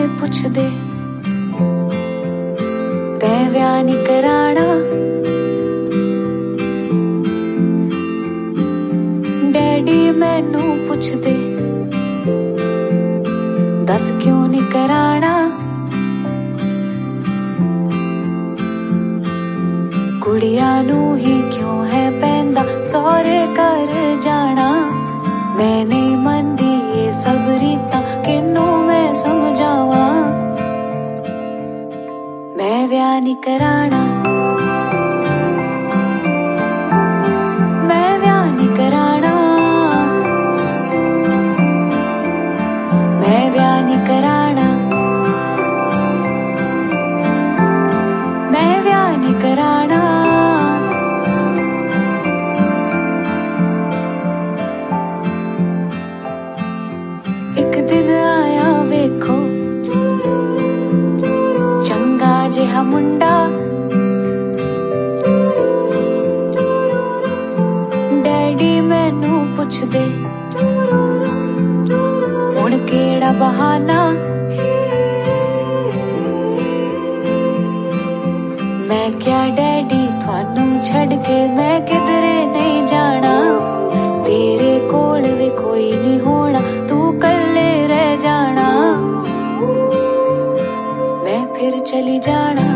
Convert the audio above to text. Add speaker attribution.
Speaker 1: पुछदे तैं ब्याह नी कराना। डैडी मैनू पुछदे दस क्यों नी कराना। कुड़िया नू ही क्यों है पैंदा सौरे कर जाना। मैं नहीं मनदी ये सब रीता किनू मैं समझावा। मैं ब्याह नी कराना। मैं ब्याह नी कराना। मैं ब्याह नी कराना। मैं ब्याह नी कराना। एक दिन आया वेखो चंगा जिहा मुंडा। डैडी मैनू पुछदे हुण केड़ा बहाना। मैं क्या डैडी थानू छड़ के मैं किधरे नहीं जाना। तेरे कोल भी कोई नहीं होना तू कल्ले रह जाना। मैं फिर चली जाना।